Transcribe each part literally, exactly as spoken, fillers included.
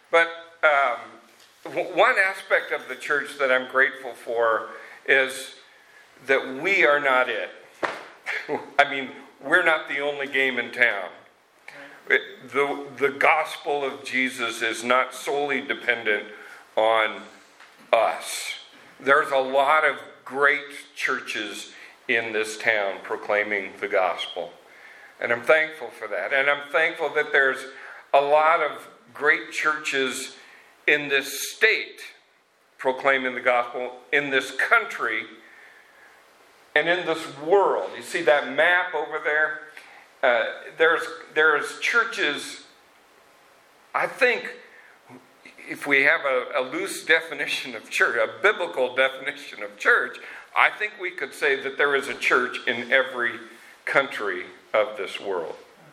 But um, w- one aspect of the church that I'm grateful for is that we are not it. I mean, we're not the only game in town. It, the, the gospel of Jesus is not solely dependent on us. There's a lot of great churches in this town proclaiming the gospel. And I'm thankful for that. And I'm thankful that there's a lot of great churches in this state proclaiming the gospel, in this country, and in this world. You see that map over there? Uh, there's there's churches, I think, if we have a, a loose definition of church, a biblical definition of church, I think we could say that there is a church in every country of this world.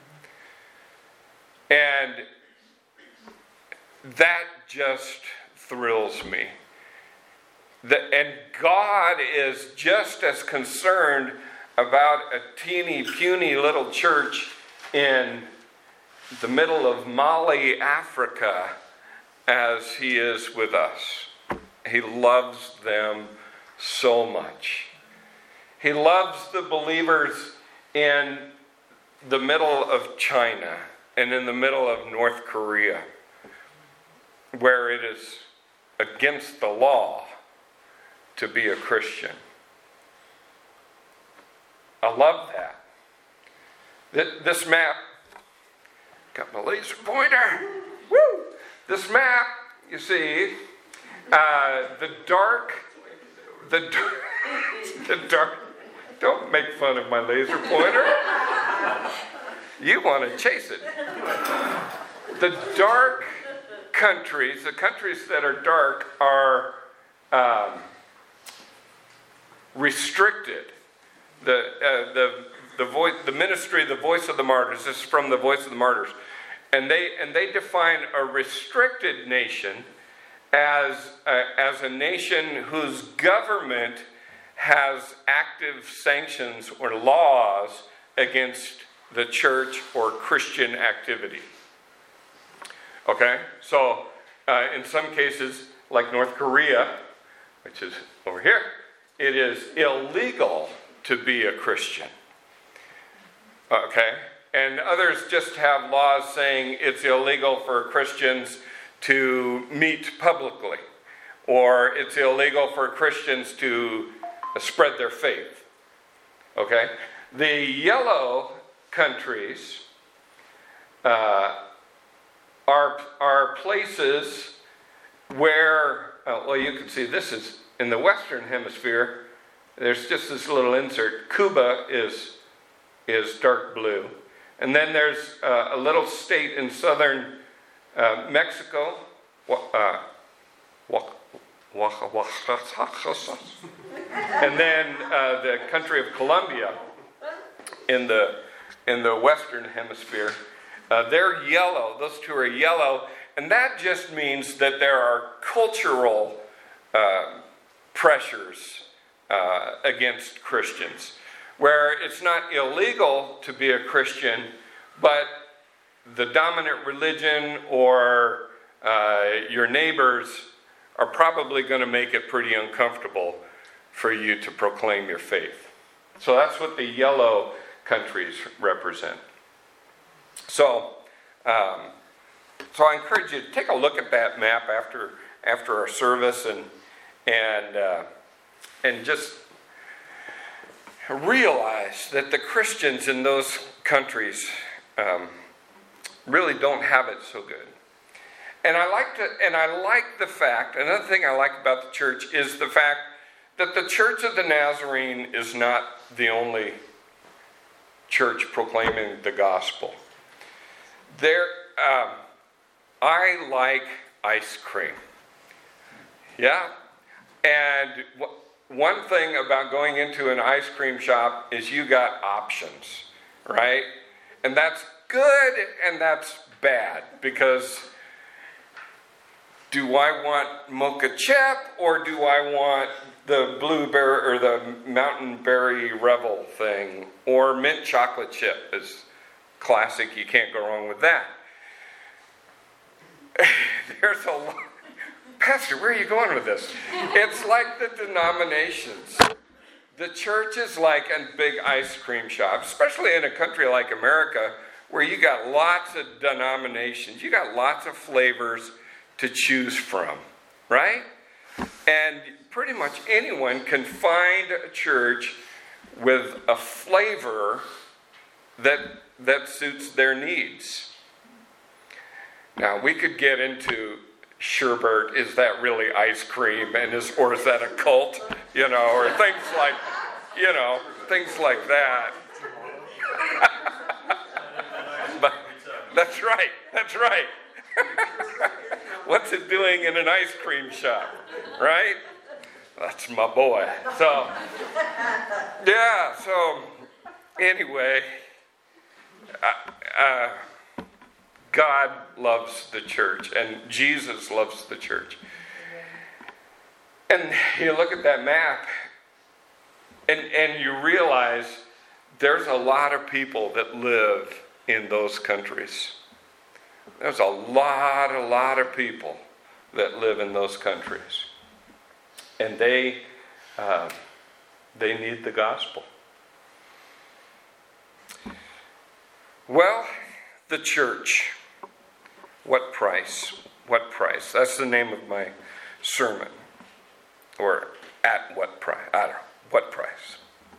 And that just thrills me. The, and God is just as concerned about a teeny, puny little church in the middle of Mali, Africa, as he is with us. He loves them so much. He loves the believers in the middle of China and in the middle of North Korea, where it is against the law to be a Christian. I love that. This map, got my laser pointer. Woo! This map, you see, uh, the dark, the dark, the dark, don't make fun of my laser pointer. You want to chase it. The dark countries, the countries that are dark, are um, restricted. The uh, the the voice, the ministry, the voice of the martyrs. This is from the Voice of the Martyrs, and they and they define a restricted nation as uh, as a nation whose government has active sanctions or laws against the church or Christian activity. Okay, so uh, in some cases, like North Korea, which is over here, it is illegal to be a Christian. Okay, and others just have laws saying it's illegal for Christians to meet publicly, or it's illegal for Christians to spread their faith. Okay, the yellow countries uh, are are places where, uh, well, you can see this is in the Western Hemisphere. There's just this little insert. Cuba is is dark blue, and then there's uh, a little state in southern uh, Mexico, uh, and then uh, the country of Colombia in the in the Western Hemisphere. Uh, they're yellow. Those two are yellow, and that just means that there are cultural uh, pressures uh, against Christians, where it's not illegal to be a Christian, but the dominant religion or uh, your neighbors are probably going to make it pretty uncomfortable for you to proclaim your faith. So that's what the yellow countries represent. So, um, so I encourage you to take a look at that map after after our service and and uh, and just realize that the Christians in those countries um, really don't have it so good. And I like to, and I like the fact. Another thing I like about the church is the fact that the Church of the Nazarene is not the only church proclaiming the gospel. There, um, I like ice cream. Yeah, and w- one thing about going into an ice cream shop is you got options, right? And that's good and that's bad, because do I want mocha chip or do I want the blueberry or the mountain berry revel thing, or mint chocolate chip is classic, you can't go wrong with that. there's a lot. Pastor, where are you going with this? It's like the denominations. The church is like a big ice cream shop, especially in a country like America, where you got lots of denominations. You got lots of flavors to choose from, right? And pretty much anyone can find a church with a flavor that that suits their needs. Now, we could get into sherbet, is that really ice cream, and is or is that a cult, you know, or things like, you know, things like that. But that's right, that's right. What's it doing in an ice cream shop, right? That's my boy. So, yeah, so anyway, uh, uh, God loves the church, and Jesus loves the church. And you look at that map, and, and you realize there's a lot of people that live in those countries. There's a lot, a lot of people that live in those countries. And they, uh, they need the gospel. Well, the church. What price? What price? That's the name of my sermon. Or at what price? I don't know. What price?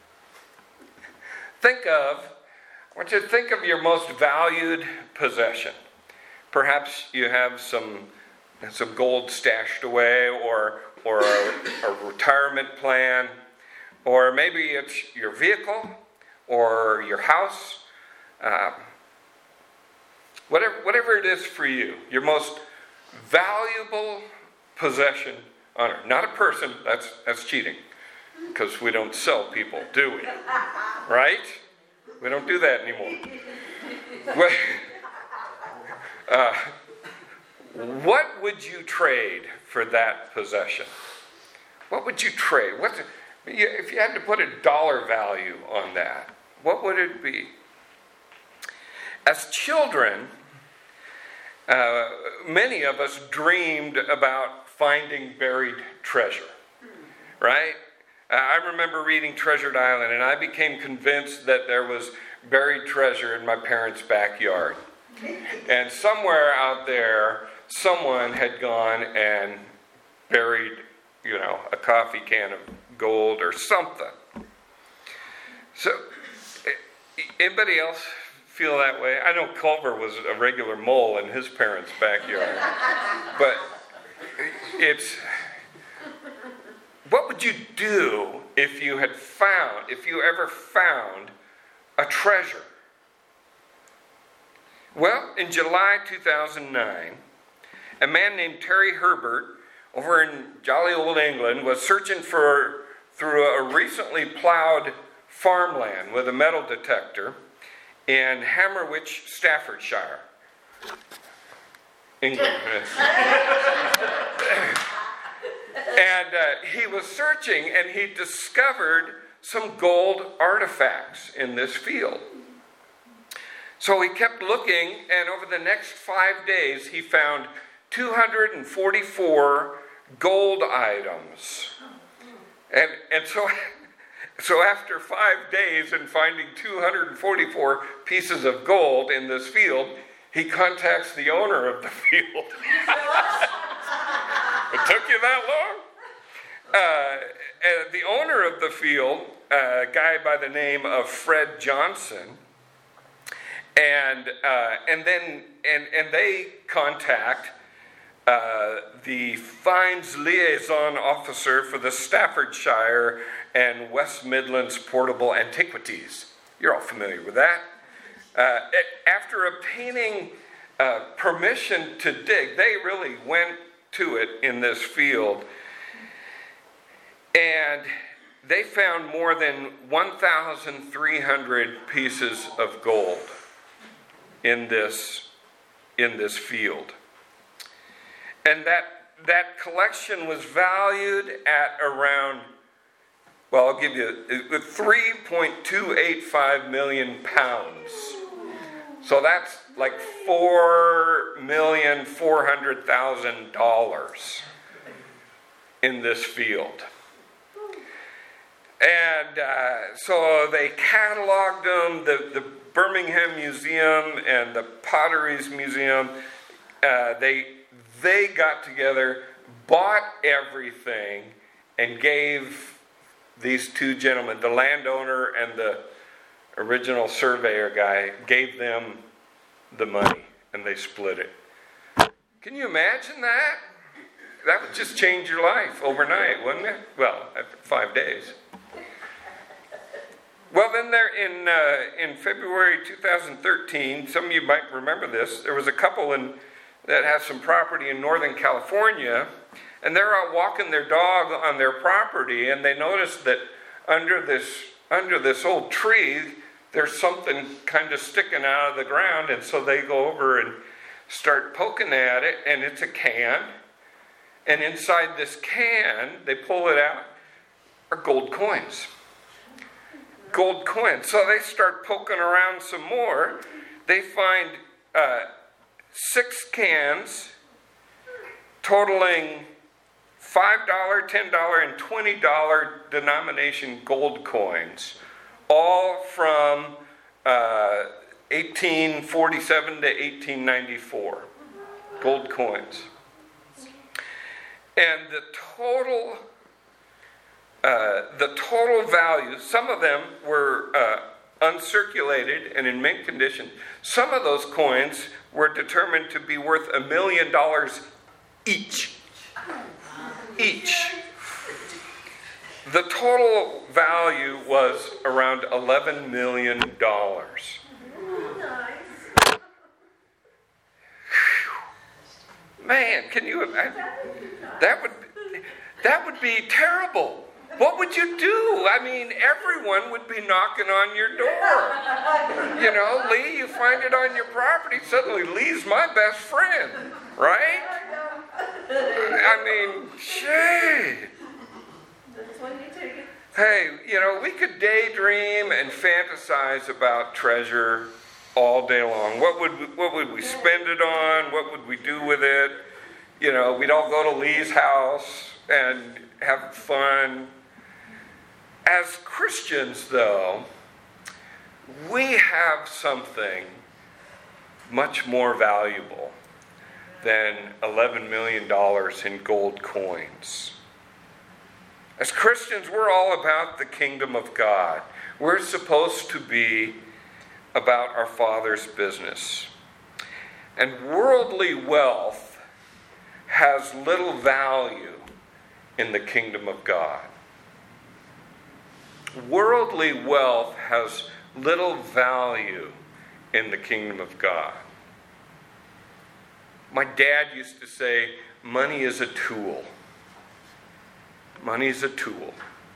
Think of, I want you to think of your most valued possession. Perhaps you have some some gold stashed away, or or a, a retirement plan, or maybe it's your vehicle or your house. Um, whatever whatever it is for you, your most valuable possession on earth. Not a person. That's that's cheating, because we don't sell people, do we? Right? We don't do that anymore. Well, Uh, what would you trade for that possession? What would you trade? What's it, if you had to put a dollar value on that, what would it be? As children, uh, many of us dreamed about finding buried treasure, right? Uh, I remember reading Treasure Island, and I became convinced that there was buried treasure in my parents' backyard. And somewhere out there, someone had gone and buried, you know, a coffee can of gold or something. So, anybody else feel that way? I know Culver was a regular mole in his parents' backyard. But it's, what would you do if you had found, if you ever found a treasure? Well, in July two thousand nine, a man named Terry Herbert over in jolly old England was searching for through a recently plowed farmland with a metal detector in Hammerwich, Staffordshire, England. And uh, he was searching, and he discovered some gold artifacts in this field. So he kept looking, and over the next five days, he found two hundred forty-four gold items. And and so, so after five days and finding two hundred forty-four pieces of gold in this field, he contacts the owner of the field. It took you that long? Uh, and the owner of the field, a guy by the name of Fred Johnson, And uh, and then and and they contact uh, the Fines Liaison Officer for the Staffordshire and West Midlands Portable Antiquities. You're all familiar with that. Uh, after obtaining uh, permission to dig, they really went to it in this field, and they found more than one thousand three hundred pieces of gold in this in this field. And that that collection was valued at around, well, I'll give you three point two eight five million pounds. So that's like four million four hundred thousand dollars in this field. And uh, so they cataloged them. The, the Birmingham Museum and the Potteries Museum, uh, they they got together, bought everything, and gave these two gentlemen, the landowner and the original surveyor guy, gave them the money, and they split it. Can you imagine that? That would just change your life overnight, wouldn't it? Well, after five days. Well, then there in uh, in February two thousand thirteen, some of you might remember this, there was a couple in, that has some property in Northern California, and they're out walking their dog on their property, and they noticed that under this under this old tree, there's something kind of sticking out of the ground, and so they go over and start poking at it, and it's a can, and inside this can, they pull it out, are gold coins. Gold coins. So they start poking around some more. They find uh, six cans totaling five dollars, ten dollars, and twenty dollars denomination gold coins, all from uh, eighteen forty-seven to eighteen ninety-four. Gold coins. And the total Uh, the total value, some of them were uh, uncirculated and in mint condition. Some of those coins were determined to be worth a million dollars each. Each. The total value was around eleven million dollars. Man, can you imagine? That would, that would be terrible. What would you do? I mean, everyone would be knocking on your door. You know, Lee, you find it on your property, suddenly Lee's my best friend, right? I mean, gee. Hey, you know, we could daydream and fantasize about treasure all day long. What would we, what would we spend it on? What would we do with it? You know, we'd all go to Lee's house and have fun. As Christians, though, we have something much more valuable than eleven million dollars in gold coins. As Christians, we're all about the kingdom of God. We're supposed to be about our Father's business. And worldly wealth has little value in the kingdom of God. Worldly wealth has little value in the kingdom of God. My dad used to say, money is a tool. Money is a tool.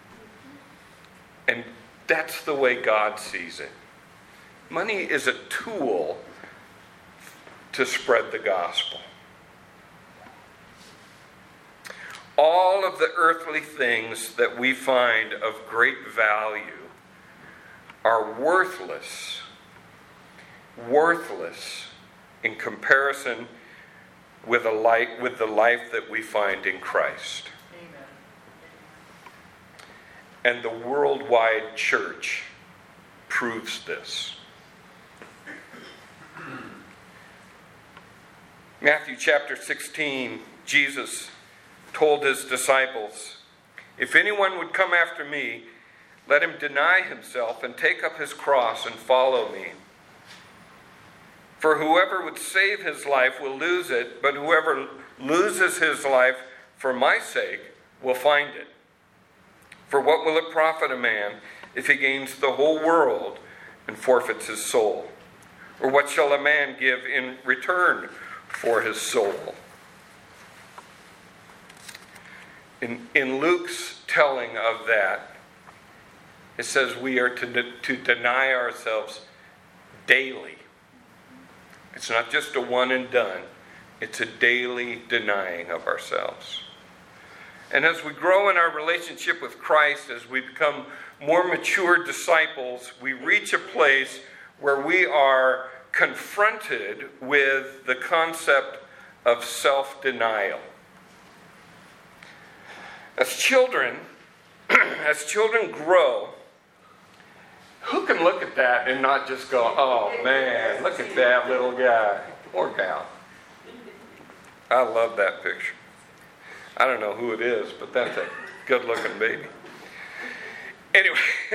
And that's the way God sees it. Money is a tool to spread the gospel. All of the earthly things that we find of great value are worthless, worthless in comparison with a light, with the life that we find in Christ. Amen. And the worldwide church proves this. Matthew chapter sixteen, Jesus told his disciples, "If anyone would come after me, let him deny himself and take up his cross and follow me. For whoever would save his life will lose it, but whoever loses his life for my sake will find it. For what will it profit a man if he gains the whole world and forfeits his soul? Or what shall a man give in return for his soul?" In, in Luke's telling of that, it says we are to, de- to deny ourselves daily. It's not just a one and done. It's a daily denying of ourselves. And as we grow in our relationship with Christ, as we become more mature disciples, we reach a place where we are confronted with the concept of self-denial. As children, as children grow, who can look at that and not just go, oh man, look at that little guy or gal? I love that picture. I don't know who it is, but that's a good-looking baby. Anyway,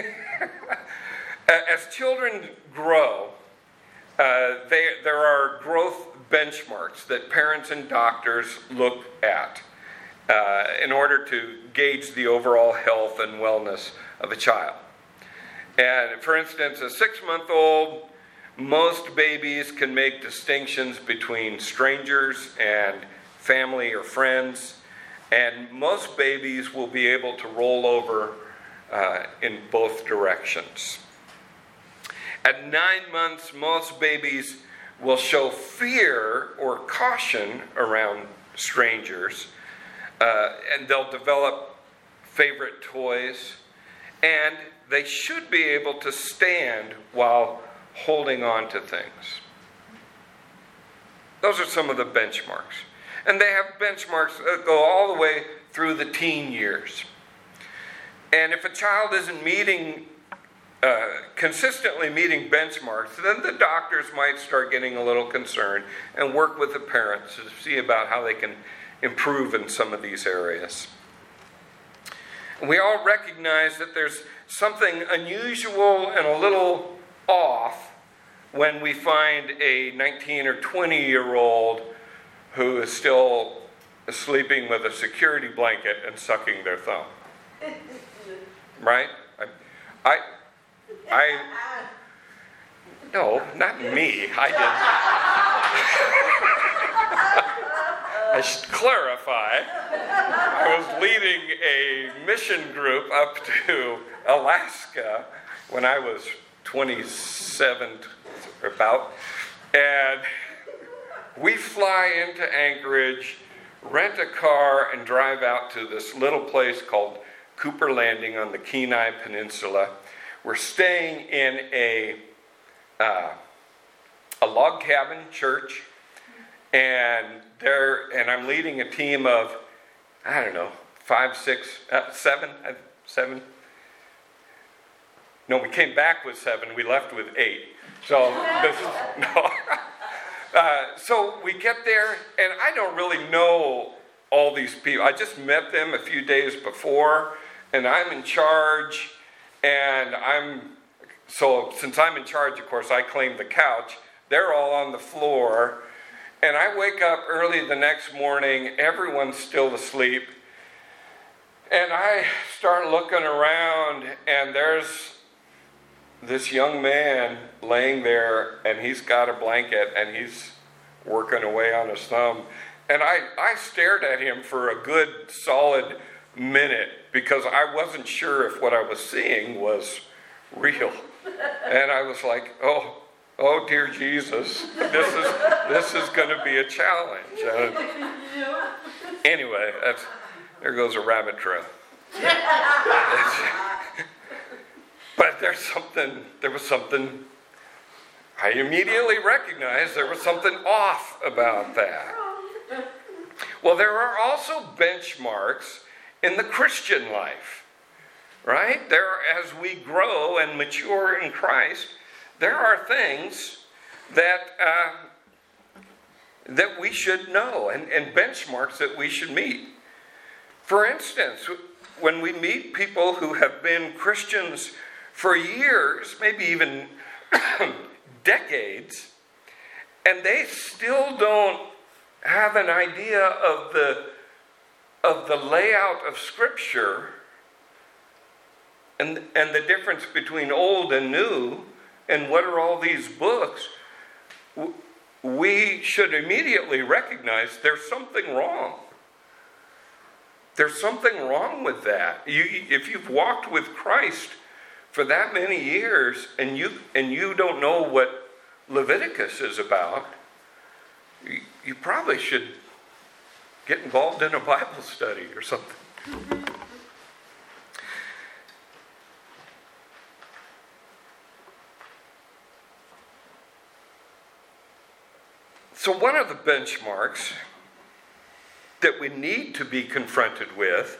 as children grow, uh, they, there are growth benchmarks that parents and doctors look at uh, in order to gauge the overall health and wellness of a child. And for instance, a six-month-old, most babies can make distinctions between strangers and family or friends, and most babies will be able to roll over uh, in both directions. At nine months, most babies will show fear or caution around strangers, uh, and they'll develop favorite toys, and they should be able to stand while holding on to things. Those are some of the benchmarks. And they have benchmarks that go all the way through the teen years. And if a child isn't meeting, uh, consistently meeting benchmarks, then the doctors might start getting a little concerned and work with the parents to see about how they can improve in some of these areas. We all recognize that there's something unusual and a little off when we find a nineteen or twenty-year-old who is still sleeping with a security blanket and sucking their thumb. Right? I, I, I no, not me. I didn't. I should clarify. I was leading a mission group up to Alaska when I was twenty-seven or about, and we fly into Anchorage, rent a car, and drive out to this little place called Cooper Landing on the Kenai Peninsula. We're staying in a uh, a log cabin church, and there, and I'm leading a team of, I don't know, five, six, uh, seven, uh, seven. No, we came back with seven. We left with eight. So this, no. Uh, so we get there, and I don't really know all these people. I just met them a few days before, and I'm in charge, and I'm, so since I'm in charge, of course, I claim the couch. They're all on the floor, and I wake up early the next morning, everyone's still asleep, and I start looking around, and there's this young man laying there, and he's got a blanket, and he's working away on his thumb. And I, I stared at him for a good solid minute because I wasn't sure if what I was seeing was real. And I was like, oh, oh dear Jesus, this is this is going to be a challenge. Uh, anyway, that's, there goes a rabbit trail. But there's something, there was something, I immediately recognized there was something off about that. Well, there are also benchmarks in the Christian life, right? There, as we grow and mature in Christ, there are things that uh, that we should know and, and benchmarks that we should meet. For instance, when we meet people who have been Christians for years, maybe even decades, and they still don't have an idea of the of the layout of Scripture and, and the difference between old and new, and what are all these books, we should immediately recognize there's something wrong. There's something wrong with that. You, if you've walked with Christ for that many years, and you and you don't know what Leviticus is about, you, you probably should get involved in a Bible study or something. So one of the benchmarks that we need to be confronted with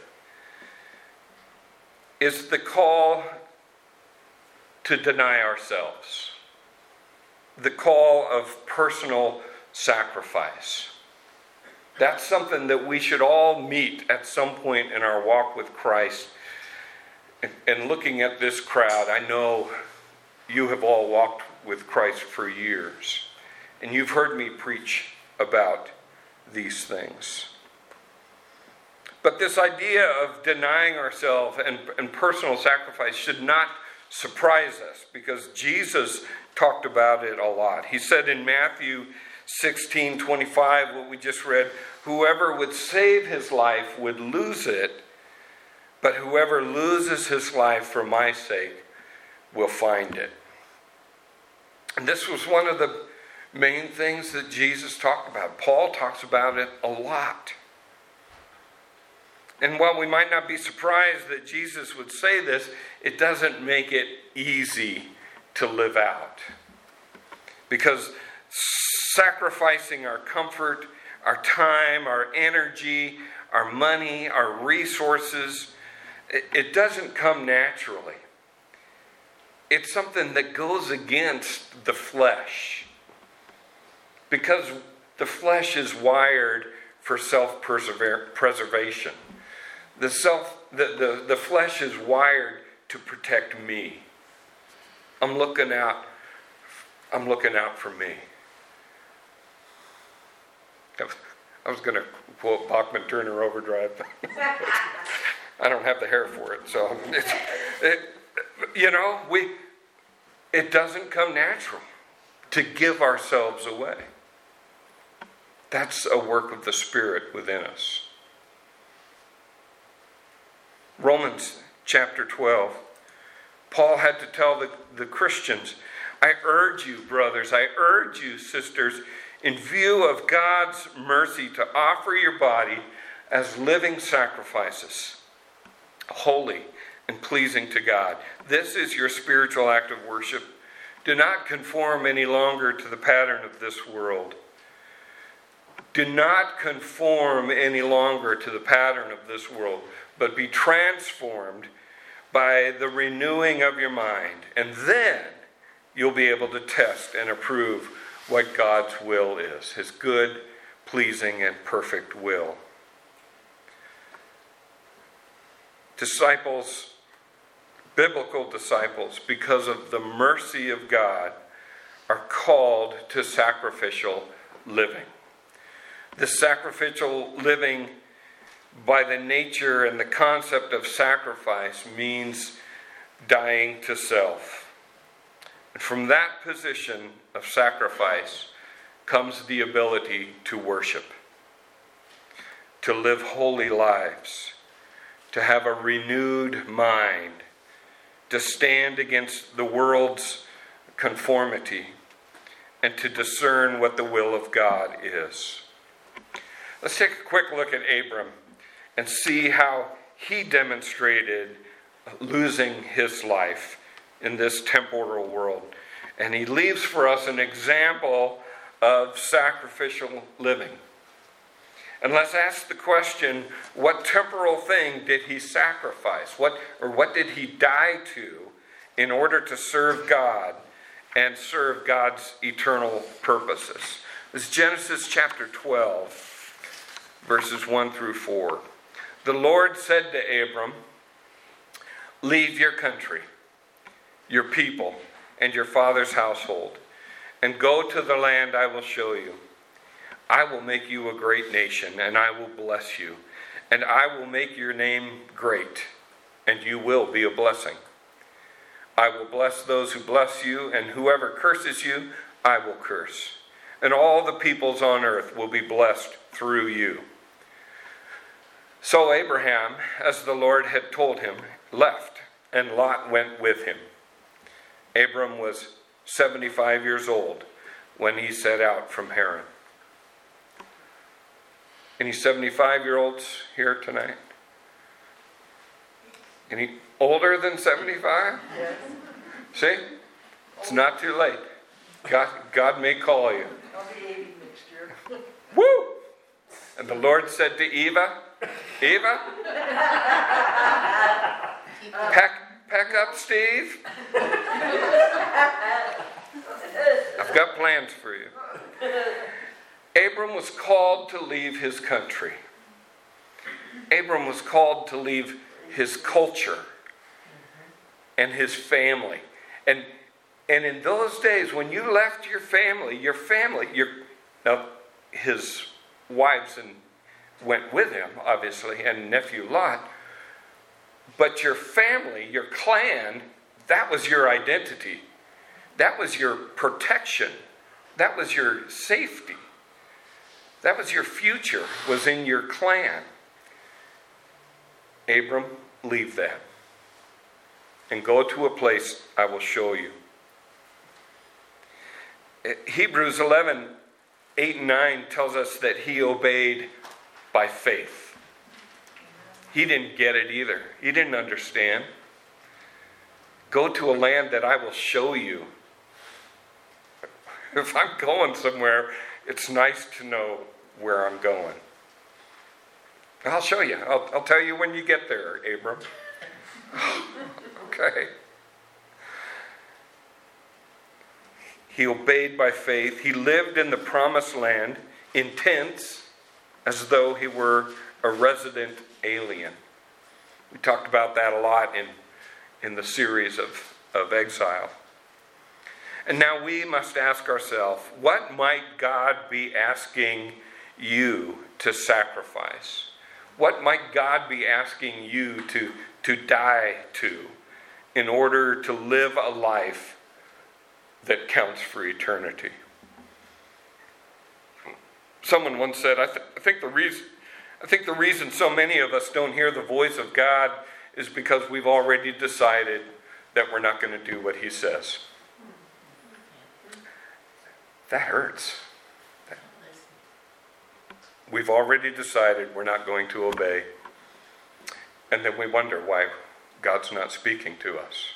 is the call to deny ourselves. The call of personal sacrifice. That's something that we should all meet at some point in our walk with Christ. And looking at this crowd, I know you have all walked with Christ for years. And you've heard me preach about these things. But this idea of denying ourselves and, and personal sacrifice should not surprise us, because Jesus talked about it a lot. He said in Matthew sixteen twenty-five, what we just read, whoever would save his life would lose it, but whoever loses his life for my sake will find it. And this was one of the main things that Jesus talked about. Paul talks about it a lot. And while we might not be surprised that Jesus would say this, it doesn't make it easy to live out. Because sacrificing our comfort, our time, our energy, our money, our resources, it, it doesn't come naturally. It's something that goes against the flesh. Because the flesh is wired for self-preservation. The self, the, the, the flesh is wired to protect me. I'm looking out, I'm looking out for me. I was going to quote Bachman Turner Overdrive. I don't have the hair for it, so it's, it, you know, we it doesn't come natural to give ourselves away. That's a work of the Spirit within us. Romans chapter twelve. Paul had to tell the, the Christians, I urge you, brothers, I urge you, sisters, in view of God's mercy, to offer your body as living sacrifices, holy and pleasing to God. This is your spiritual act of worship. Do not conform any longer to the pattern of this world. Do not conform any longer to the pattern of this world, but be transformed by the renewing of your mind. And then you'll be able to test and approve what God's will is, his good, pleasing, and perfect will. Disciples, biblical disciples, because of the mercy of God, are called to sacrificial living. The sacrificial living, by the nature and the concept of sacrifice, means dying to self. And from that position of sacrifice comes the ability to worship, to live holy lives, to have a renewed mind, to stand against the world's conformity, and to discern what the will of God is. Let's take a quick look at Abram and see how he demonstrated losing his life in this temporal world. And he leaves for us an example of sacrificial living. And let's ask the question, what temporal thing did he sacrifice? What or what did he die to in order to serve God and serve God's eternal purposes? This is Genesis chapter twelve, verses one through four. The Lord said to Abram, leave your country, your people, and your father's household, and go to the land I will show you. I will make you a great nation, and I will bless you, and I will make your name great, and you will be a blessing. I will bless those who bless you, and whoever curses you, I will curse. And all the peoples on earth will be blessed through you. So Abraham, as the Lord had told him, left, and Lot went with him. Abram was seventy-five years old when he set out from Haran. Any seventy-five-year-olds here tonight? Any older than seventy-five? Yes. See? It's not too late. God, God may call you. I'll be eighty next year. Woo! And the Lord said to Eva, Eva, pack, pack up, Steve. I've got plans for you. Abram was called to leave his country. Abram was called to leave his culture and his family. And, and in those days, when you left your family, your family, your, now his wives and went with him, obviously, and nephew Lot, but your family, your clan, that was your identity. That was your protection. That was your safety. That was your future, was in your clan. Abram, leave that and go to a place I will show you. Hebrews eleven, eight and nine tells us that he obeyed by faith. He didn't get it either. He didn't understand. Go to a land that I will show you. If I'm going somewhere, it's nice to know where I'm going. I'll show you. I'll, I'll tell you when you get there, Abram. Okay. He obeyed by faith. He lived in the promised land in tents as though he were a resident alien. We talked about that a lot in, in the series of, of exile. And now we must ask ourselves, what might God be asking you to sacrifice? What might God be asking you to, to die to in order to live a life that counts for eternity? Someone once said, I, th- I think the reason I think the reason so many of us don't hear the voice of God is because we've already decided that we're not going to do what he says. That hurts. We've already decided we're not going to obey. And then we wonder why God's not speaking to us.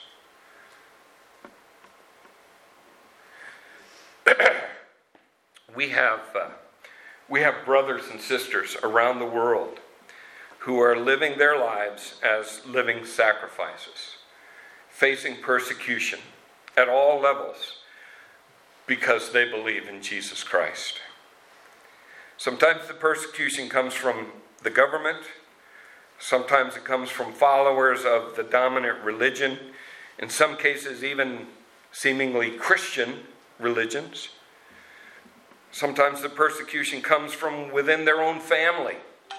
we have uh, we have brothers and sisters around the world who are living their lives as living sacrifices, facing persecution at all levels because they believe in Jesus Christ. Sometimes the persecution comes from the government. Sometimes it comes from followers of the dominant religion. In some cases, even seemingly Christian religions. Sometimes the persecution comes from within their own family.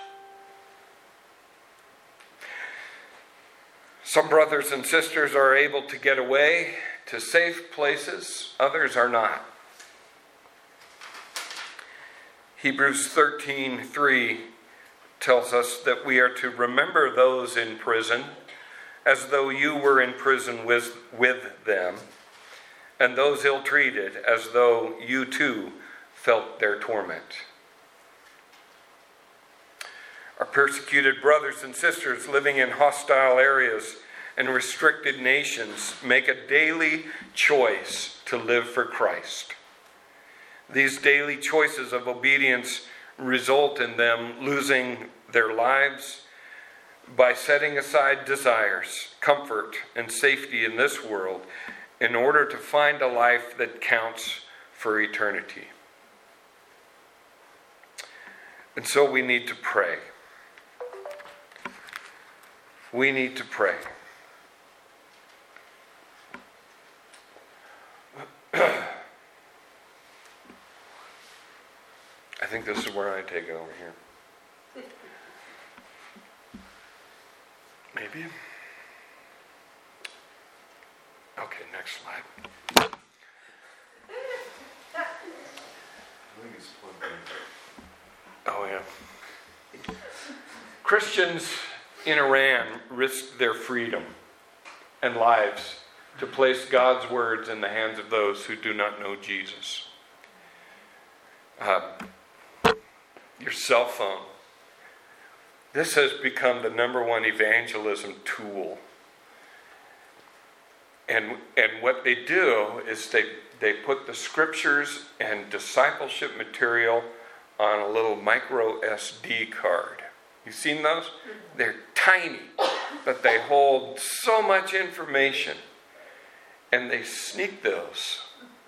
Some brothers and sisters are able to get away to safe places. Others are not. Hebrews thirteen three tells us that we are to remember those in prison as though you were in prison with, with them, and those ill-treated as though you too felt their torment. Our persecuted brothers and sisters living in hostile areas and restricted nations make a daily choice to live for Christ. These daily choices of obedience result in them losing their lives by setting aside desires, comfort, and safety in this world in order to find a life that counts for eternity. And so we need to pray. We need to pray. I think this is where I take it over here. Maybe. Okay, next slide. Oh, yeah. Christians in Iran risked their freedom and lives to place God's words in the hands of those who do not know Jesus. Uh, your cell phone. This has become the number one evangelism tool. And, and what they do is they, they put the scriptures and discipleship material on a little micro S D card. You seen those? They're tiny, but they hold so much information. And they sneak those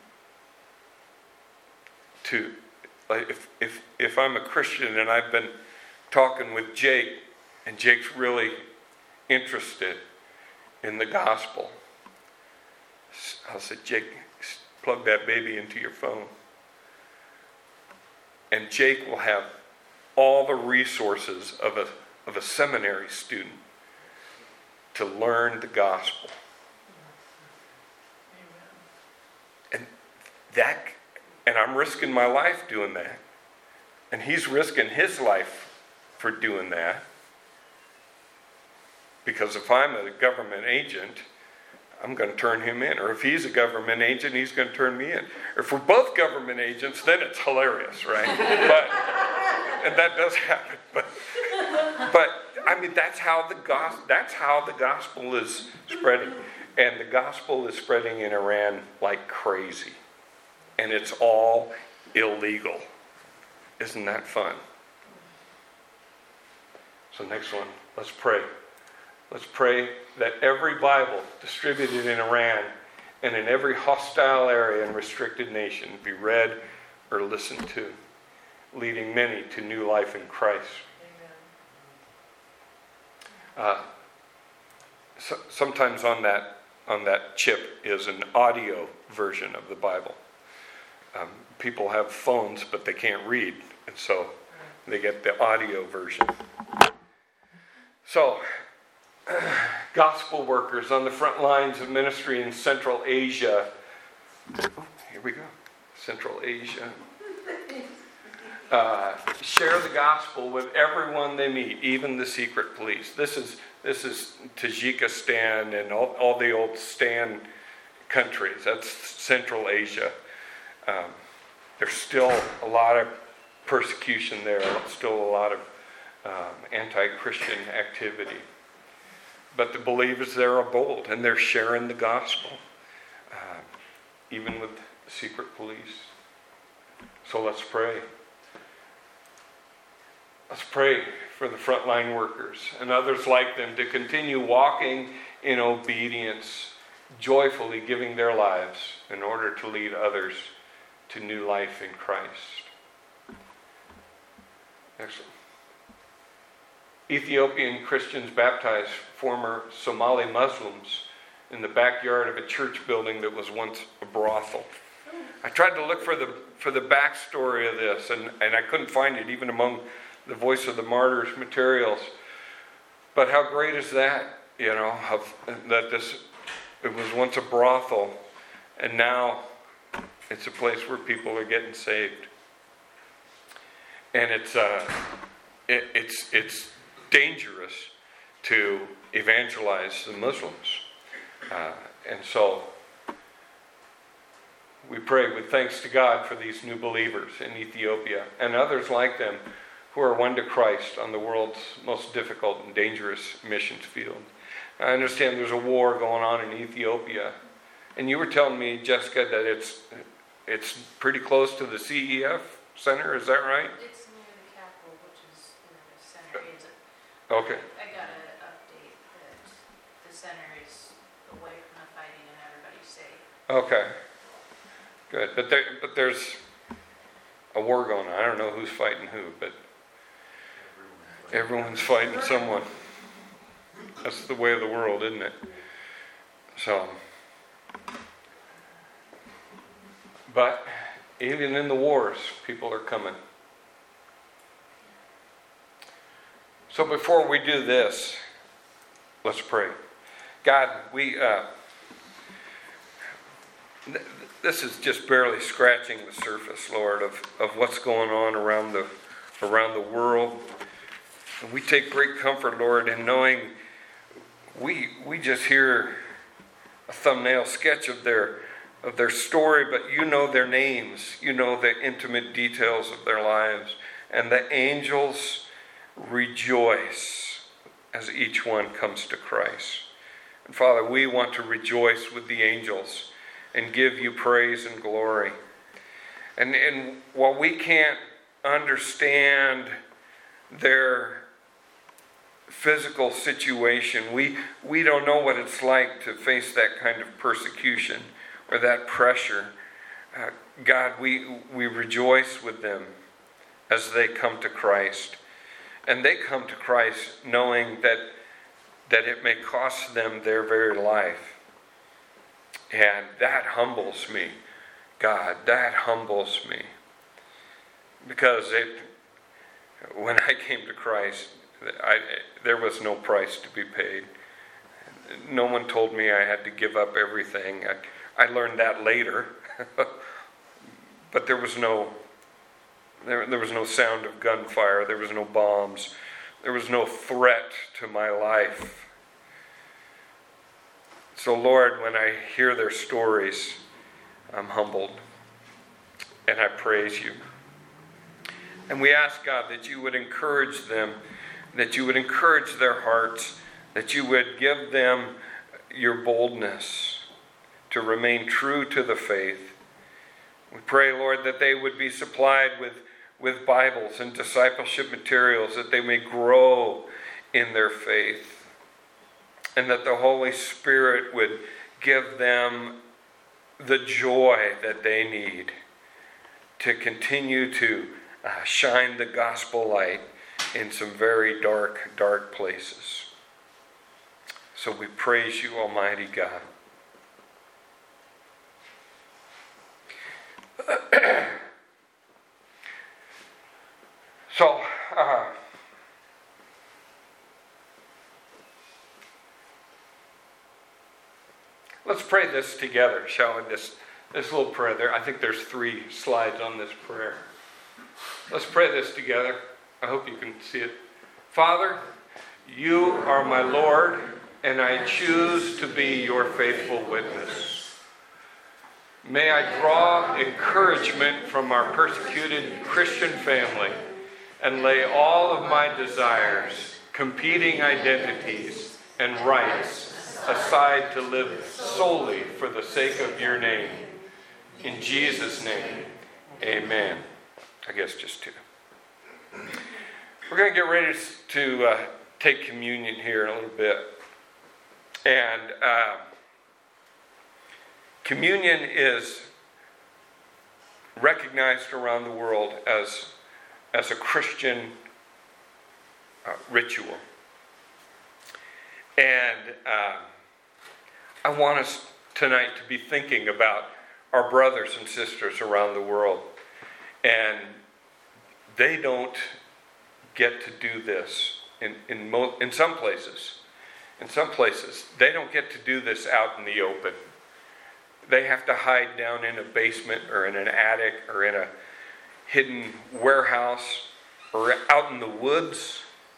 to, like, if, if, if I'm a Christian and I've been talking with Jake, and Jake's really interested in the gospel, I'll say, Jake, plug that baby into your phone. And Jake will have all the resources of a, of a seminary student to learn the gospel. And that, and I'm risking my life doing that. And he's risking his life for doing that. Because if I'm a government agent, I'm going to turn him in. Or if he's a government agent, he's going to turn me in. Or if we're both government agents, then it's hilarious, right? But, and that does happen. But, but I mean, that's how the gospel, that's how the gospel is spreading. And the gospel is spreading in Iran like crazy. And it's all illegal. Isn't that fun? So next one, let's pray. Let's pray that every Bible distributed in Iran and in every hostile area and restricted nation be read or listened to, leading many to new life in Christ. Uh, so, sometimes on that on that chip is an audio version of the Bible. Um, people have phones, but they can't read, and so they get the audio version. So, gospel workers on the front lines of ministry in Central Asia. Oh, here we go. Central Asia. Uh, share the gospel with everyone they meet, even the secret police. This is this is Tajikistan and all, all the old Stan countries. That's Central Asia. Um, there's still a lot of persecution there. Still a lot of um, anti-Christian activity. But the believers there are bold, and they're sharing the gospel, uh, even with secret police. So let's pray. Let's pray for the frontline workers and others like them to continue walking in obedience, joyfully giving their lives in order to lead others to new life in Christ. Excellent. Ethiopian Christians baptized former Somali Muslims in the backyard of a church building that was once a brothel. I tried to look for the for the backstory of this, and, and I couldn't find it even among the Voice of the Martyrs materials. But how great is that, you know, of, that this it was once a brothel, and now it's a place where people are getting saved. And it's uh, it, it's it's dangerous to evangelize the Muslims. Uh, and so we pray with thanks to God for these new believers in Ethiopia and others like them who are won to Christ on the world's most difficult and dangerous missions field. I understand there's a war going on in Ethiopia. And you were telling me, Jessica, that it's it's pretty close to the C E F Center, is that right? It's near the capital, which is in the center. Is it? Okay. I got an update that the center is away from the fighting and everybody's safe. Okay. Good. But there, but there's a war going on. I don't know who's fighting who, but everyone's fighting someone. That's the way of the world, isn't it? So, but even in the wars, people are coming. So before we do this, let's pray. God, we uh, th- this is just barely scratching the surface, Lord, of, of what's going on around the around the world. And we take great comfort, Lord, in knowing we we just hear a thumbnail sketch of their of their story, but you know their names, you know the intimate details of their lives, and the angels rejoice as each one comes to Christ. And Father, we want to rejoice with the angels and give you praise and glory. And and while we can't understand their physical situation. We, we don't know what it's like to face that kind of persecution or that pressure. Uh, God, we, we rejoice with them as they come to Christ. And they come to Christ knowing that, that it may cost them their very life. And that humbles me, God, that humbles me. Because it, when I came to Christ, I, there was no price to be paid. No one told me I had to give up everything. I, I learned that later. But there was no there, there was no sound of gunfire. There was no bombs. There was no threat to my life. So Lord, when I hear their stories, I'm humbled. And I praise you. And we ask, God, that you would encourage them, that you would encourage their hearts, that you would give them your boldness to remain true to the faith. We pray, Lord, that they would be supplied with, with Bibles and discipleship materials, that they may grow in their faith, and that the Holy Spirit would give them the joy that they need to continue to uh, shine the gospel light in some very dark, dark places. So we praise you, Almighty God. So, uh, let's pray this together, shall we? This, this little prayer there. I think there's three slides on this prayer. Let's pray this together. I hope you can see it. Father, you are my Lord, and I choose to be your faithful witness. May I draw encouragement from our persecuted Christian family and lay all of my desires, competing identities, and rights aside to live solely for the sake of your name. In Jesus' name, amen. I guess just two. We're going to get ready to uh, take communion here in a little bit. And uh, communion is recognized around the world as, as a Christian uh, ritual. And uh, I want us tonight to be thinking about our brothers and sisters around the world. And they don't get to do this in, in, mo- in some places. In some places, they don't get to do this out in the open. They have to hide down in a basement or in an attic or in a hidden warehouse or out in the woods.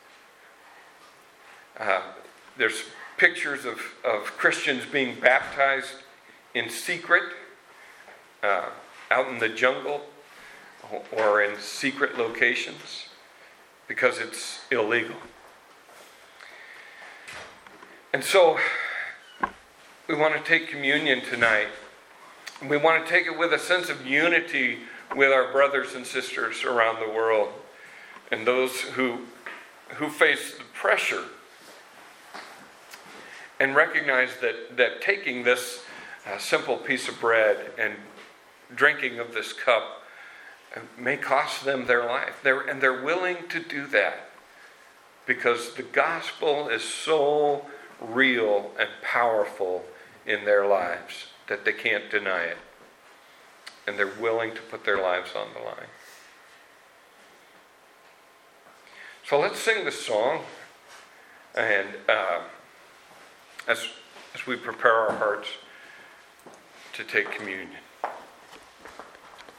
Uh, there's pictures of, of Christians being baptized in secret, uh, out in the jungle or in secret locations because it's illegal. And so we want to take communion tonight. We want to take it with a sense of unity with our brothers and sisters around the world and those who, who face the pressure, and recognize that, that taking this uh, simple piece of bread and drinking of this cup may cost them their life. They're, and they're willing to do that because the gospel is so real and powerful in their lives that they can't deny it. And they're willing to put their lives on the line. So let's sing this song. And uh, as, as we prepare our hearts to take communion.